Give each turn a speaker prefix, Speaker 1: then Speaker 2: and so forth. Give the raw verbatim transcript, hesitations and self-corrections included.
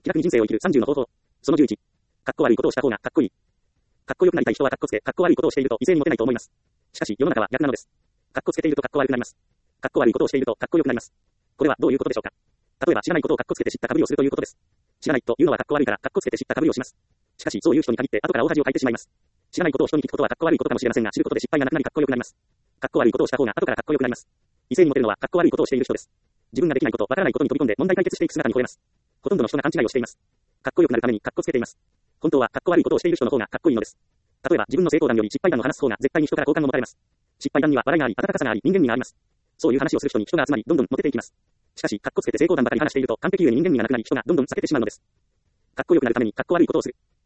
Speaker 1: 気楽に人生を生きるさんじゅうの方法。そのじゅういち。かっこ悪いことをした方がかっこいい。かっこよくなりたい人はかっこつけ、かっこ悪いことをしていると威勢に持てないと思います。しかし、世の中は逆なのです。かっこつけているとかっこ悪くなります。かっこ悪いことをしているとかっこよくなります。これはどういうことでしょうか。例えば知らないことをかっこつけて知ったかぶりをするということです。知らないというのはかっこ悪いからかっこつけて知ったかぶりをします。しかし、そういう人に限って後から大恥をかいてしまいます。知らないことを人に聞くことはかっこ悪いことかもしれませんが、知ることで失敗がなくなりかっこよくなります。かっこ悪いことをした方が後からかっこよくなります。威勢に持てるのはかっこ悪いことをしている人です。自分ができないこと、わからないことに飛び込んで問題解決していく姿に吠えます。ほとんどの人が勘違いをしています。かっこよくなるためにかっこつけています。本当はかっこ悪いことをしている人の方がかっこいいのです。例えば自分の成功談より失敗談を話す方が絶対に人から好感を持たれます。失敗談には笑いがあり、温かさがあり、人間味があります。そういう話をする人に人が集まり、どんどんモテていきます。しかし、かっこつけて成功談ばかり話していると完璧ゆえに人間味がなくなり、人がどんどん避けてしまうのです。かっこよくなるためにかっこ悪いことをする。